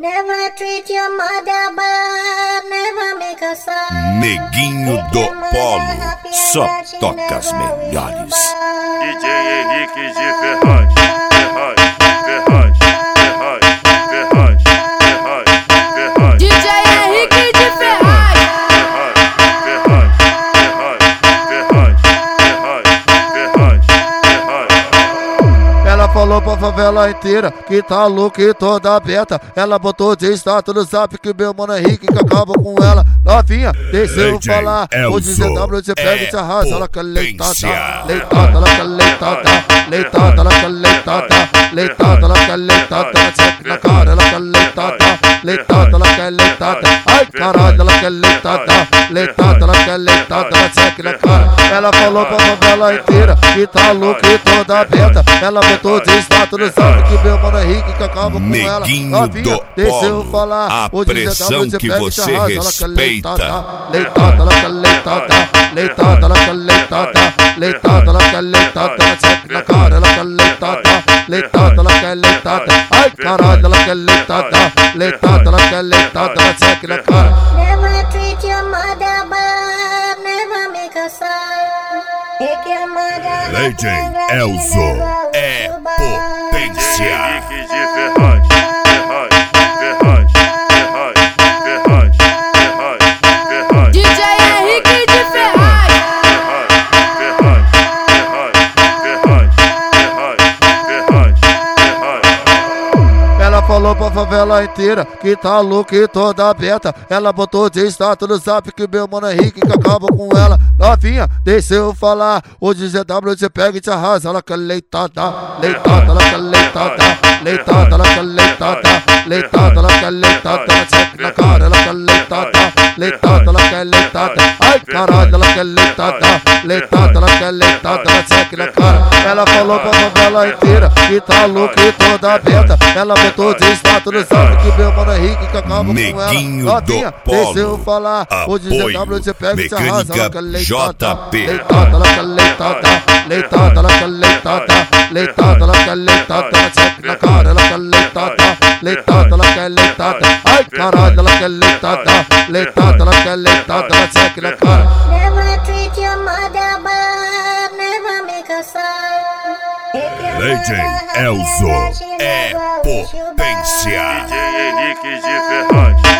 Never treat your mother bad, never make her sad. Neguinho do Polo, só toca as melhores. DJ Henrique de Ferraz, Ferraz, Ferraz, Ferraz, Ferraz, Ferraz, Ferraz. DJ Henrique de Ferraz. Ferraz, Ferraz, Ferraz, Ferraz, Ferraz, Ferraz. Ela falou pra favela inteira que tá louca e toda aberta. Ela botou de status no zap que meu mano Henrique que acaba com ela. Novinha, deixa eu falar. Hoje ZW você pega e te arrasa. Ela quer leitada, leitada, ela quer leitada, leitada, ela quer leitada, leitada, ela quer leitada. Check na cara, ela quer leitada, leitada, ela quer leitada. Ai caralho, ela quer leitada, leitada, ela quer leitada. Check na cara. Ela falou pra favela inteira que tá louca e toda aberta. Ela botou de status no zap que meu mano Henrique que acaba com ela. Novinha, deixa eu falar. A pressão que você respeita. Leitada, ela quer leitada, leitada, ela quer leitada, leitada, ela quer leitada. Check na cara, ela quer leitada, leitada, ela quer leitada. Ai caralho, ela quer leitada, leitada, ela quer leitada. Check na cara. Never treat your mother bad, never make her sad. Make your mother Legend Elzo é potência. Henrique de Ferraz, Ferraz, Ferraz, Ferraz, Ferraz, Ferraz, Ferraz. DJ Henrique de Ferraz. Ferraz, Ferraz, Ferraz, Ferraz, Ferraz, Ferraz. Ela falou pra favela inteira que tá louca e toda aberta. Ela botou de status no zap que meu mano Henrique que acaba com ela. Novinha, deixa eu falar. Hoje ZW você pega e te arrasa. Ela quer leitada, leitada, ela quer leitada, leitada, ela quer leitada, leitada, ela quer leitada. Check na cara, ela quer leitada, leitada, ela quer leitada. Ai caralho, ela quer leitada, leitada, ela quer leitada. Check na cara. Ela falou pra favela inteira que tá louca e toda aberta. Ela botou de status no zap que meu mano Henrique que acaba com ela. Neguinho Novinha, do Polo. deixa eu falar. Hoje Apoio. ZW você pega e te arrasa. Ela quer leitada, JP. leitada, ela quer leitada, leitada, ela quer leitada, leitada, ela quer leitada. Check na cara, ela quer leitada, leitada, ela quer leitada. Ai caralho, ela quer leitada, leitada, ela quer leitada. Check na cara. Never treat your mother bad, never make her sad. Legend Elzo é potência. DJ Henrique de Ferraz.